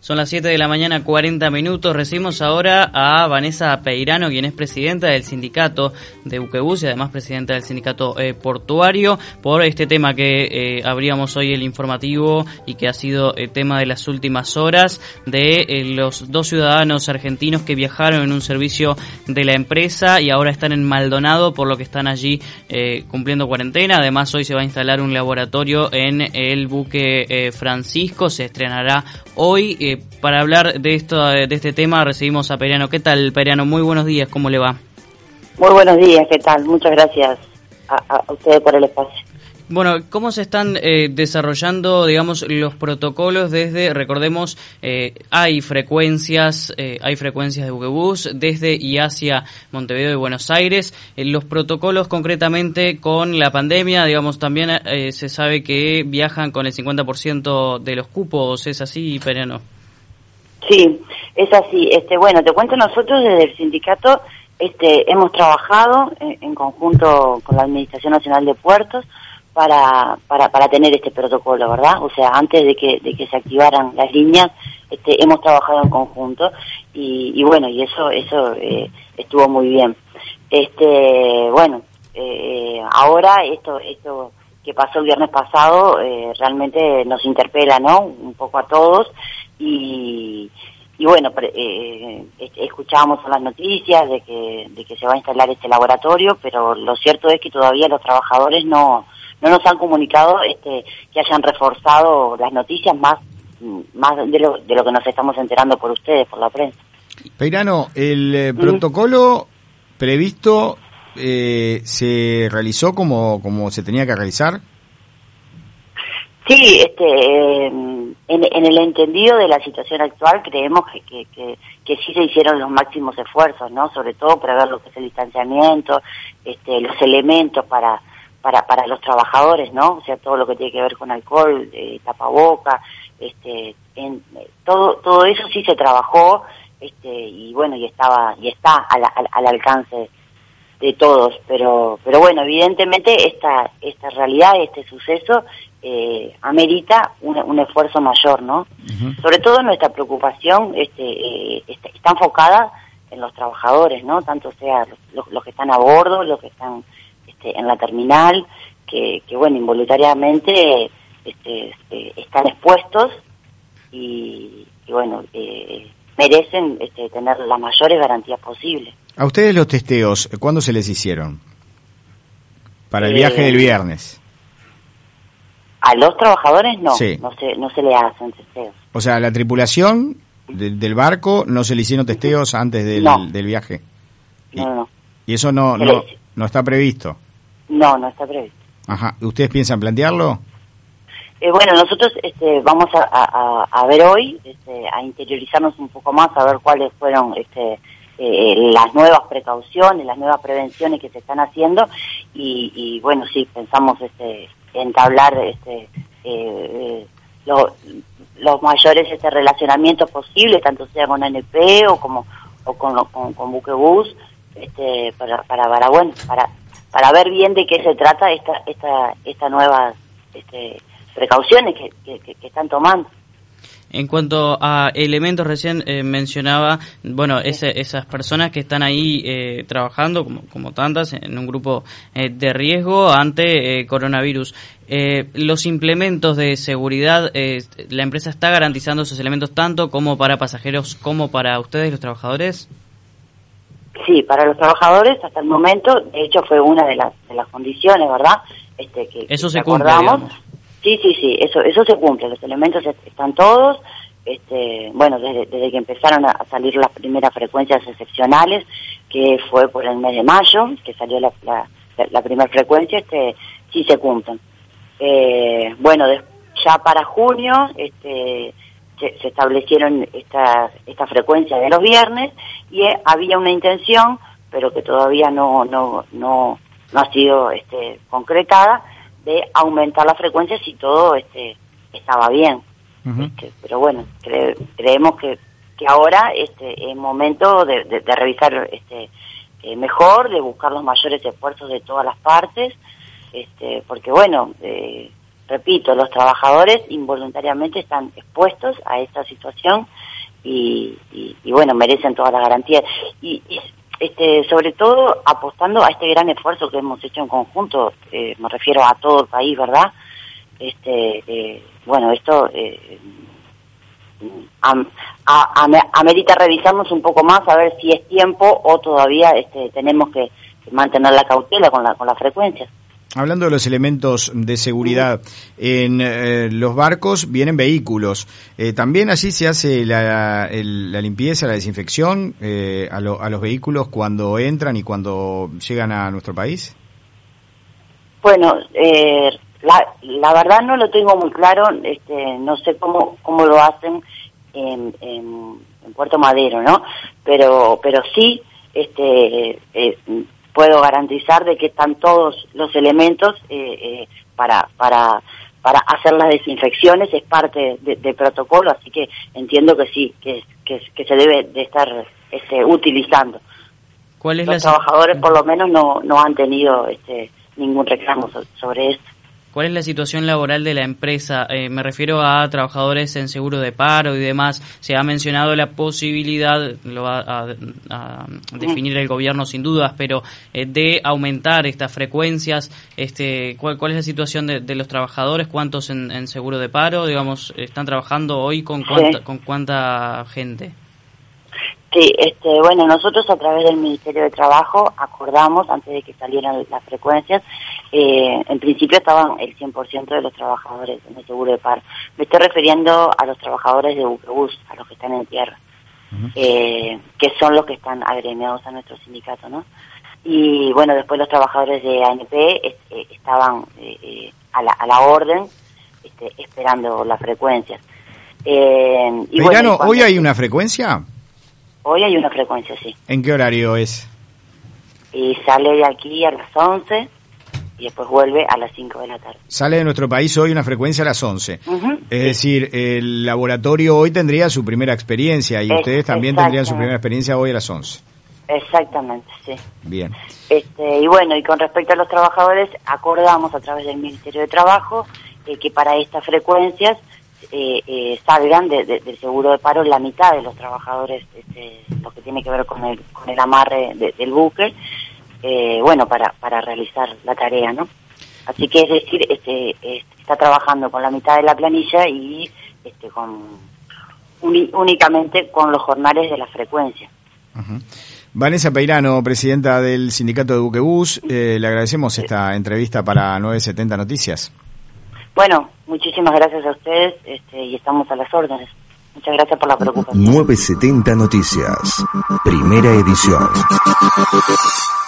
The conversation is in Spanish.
Son las 7 de la mañana, 40 minutos. Recibimos ahora a Vanessa Peirano, quien es presidenta del sindicato de Buquebus y además presidenta del sindicato portuario, por este tema que abríamos hoy el informativo y que ha sido el tema de las últimas horas de los dos ciudadanos argentinos que viajaron en un servicio de la empresa y ahora están en Maldonado, por lo que están allí cumpliendo cuarentena. Además, hoy se va a instalar un laboratorio en el buque Francisco. Se estrenará hoy. Para hablar de este tema recibimos a Peirano. ¿Qué tal, Peirano? Muy buenos días, ¿cómo le va? Muy buenos días, ¿qué tal? Muchas gracias a ustedes por el espacio. Bueno, ¿cómo se están desarrollando, digamos, los protocolos desde, recordemos, hay frecuencias de Buquebus desde y hacia Montevideo y Buenos Aires? Los protocolos concretamente con la pandemia, digamos, también se sabe que viajan con el 50% de los cupos, ¿es así, Peirano? Sí, es así. Bueno, te cuento, nosotros desde el sindicato hemos trabajado en conjunto con la Administración Nacional de Puertos para tener este protocolo, ¿verdad? O sea, antes de que se activaran las líneas, hemos trabajado en conjunto y bueno, y eso estuvo muy bien. Bueno, ahora esto que pasó el viernes pasado realmente nos interpela, ¿no? Un poco a todos y bueno, escuchábamos las noticias de que se va a instalar este laboratorio, pero lo cierto es que todavía los trabajadores no nos han comunicado que hayan reforzado las noticias más de lo que nos estamos enterando por ustedes, por la prensa. Peirano, el protocolo previsto se realizó como se tenía que realizar. Sí, en el entendido de la situación actual creemos que sí se hicieron los máximos esfuerzos, ¿no? Sobre todo para ver lo que es el distanciamiento, los elementos para los trabajadores, ¿no? O sea, todo lo que tiene que ver con alcohol, tapaboca, todo eso sí se trabajó, y bueno, y está al alcance de todos, pero bueno, evidentemente esta realidad, este suceso amerita un esfuerzo mayor, ¿no? Uh-huh. Sobre todo nuestra preocupación está enfocada en los trabajadores, ¿no? Tanto sea los que están a bordo, los que están en la terminal, que bueno, involuntariamente están expuestos y bueno, merecen tener las mayores garantías posibles. ¿A ustedes los testeos, cuándo se les hicieron? Para el viaje del viernes. A los trabajadores no, sí. no se le hacen testeos. O sea, a la tripulación del barco no se le hicieron testeos antes del viaje. No. ¿Y eso no está previsto? No está previsto. Ajá. ¿Ustedes piensan plantearlo? Bueno, nosotros vamos a ver hoy, a interiorizarnos un poco más, a ver cuáles fueron las nuevas precauciones, las nuevas prevenciones que se están haciendo y bueno, sí, pensamos entablar los mayores relacionamientos posibles, tanto sea con ANP o con Buquebus, para ver bien de qué se trata esta nuevas precauciones que están tomando. En cuanto a elementos, recién mencionaba, bueno, esas personas que están ahí trabajando, como tantas, en un grupo de riesgo ante coronavirus. Los implementos de seguridad, ¿la empresa está garantizando esos elementos tanto como para pasajeros como para ustedes, los trabajadores? Sí, para los trabajadores hasta el momento, de hecho fue una de las condiciones, ¿verdad? Eso se cumple, digamos. Sí, eso se cumple, los elementos están todos, bueno, desde que empezaron a salir las primeras frecuencias excepcionales, que fue por el mes de mayo, que salió la primera frecuencia, sí se cumplen. Bueno, ya para junio, se establecieron esta frecuencia de los viernes y había una intención, pero que todavía no ha sido concretada, de aumentar la frecuencia si todo estaba bien. Uh-huh. Pero bueno, creemos que ahora es momento de revisar mejor, de buscar los mayores esfuerzos de todas las partes, porque bueno, repito, los trabajadores involuntariamente están expuestos a esta situación y bueno, merecen todas las garantías. Y sobre todo apostando a este gran esfuerzo que hemos hecho en conjunto, me refiero a todo el país, ¿verdad? Bueno, esto amerita revisarnos un poco más a ver si es tiempo o todavía tenemos que mantener la cautela con la frecuencia. Hablando de los elementos de seguridad, en los barcos vienen vehículos. ¿También allí se hace la limpieza, la desinfección a los vehículos cuando entran y cuando llegan a nuestro país? Bueno, la verdad no lo tengo muy claro, no sé cómo lo hacen en Puerto Madero, ¿no? Pero sí, puedo garantizar de que están todos los elementos para hacer las desinfecciones, es parte del protocolo, así que entiendo que sí, que se debe de estar utilizando. Los trabajadores por lo menos no han tenido ningún reclamo sobre esto. ¿Cuál es la situación laboral de la empresa? Me refiero a trabajadores en seguro de paro y demás. Se ha mencionado la posibilidad, lo va a definir el gobierno sin dudas, pero de aumentar estas frecuencias. ¿Cuál es la situación de los trabajadores? ¿Cuántos en seguro de paro? Digamos, ¿están trabajando hoy con cuánta gente? Sí, bueno, nosotros a través del Ministerio de Trabajo acordamos, antes de que salieran las frecuencias, en principio estaban el 100% de los trabajadores en el seguro de paro. Me estoy refiriendo a los trabajadores de Buquebus, a los que están en tierra, que son los que están agremiados a nuestro sindicato, ¿no? Y bueno, después los trabajadores de ANP estaban a la orden, esperando las frecuencias. Y bueno, ¿hoy hay una frecuencia? Hoy hay una frecuencia, sí. ¿En qué horario es? Y sale de aquí a las 11 y después vuelve a las 5 de la tarde. Sale de nuestro país hoy una frecuencia a las 11. Es decir, el laboratorio hoy tendría su primera experiencia y ustedes también tendrían su primera experiencia hoy a las 11. Exactamente, sí. Bien. Y bueno, y con respecto a los trabajadores, acordamos a través del Ministerio de Trabajo que para estas frecuencias salgan del seguro de paro la mitad de los trabajadores, lo que tiene que ver con el amarre del buque, bueno, para realizar la tarea, ¿no? Así que es decir, está trabajando con la mitad de la planilla y únicamente con los jornales de la frecuencia. Vanessa Peirano, presidenta del sindicato de Buquebus, le agradecemos esta entrevista para 970 Noticias. Bueno, muchísimas gracias a ustedes y estamos a las órdenes. Muchas gracias por la preocupación. 970 Noticias, primera edición.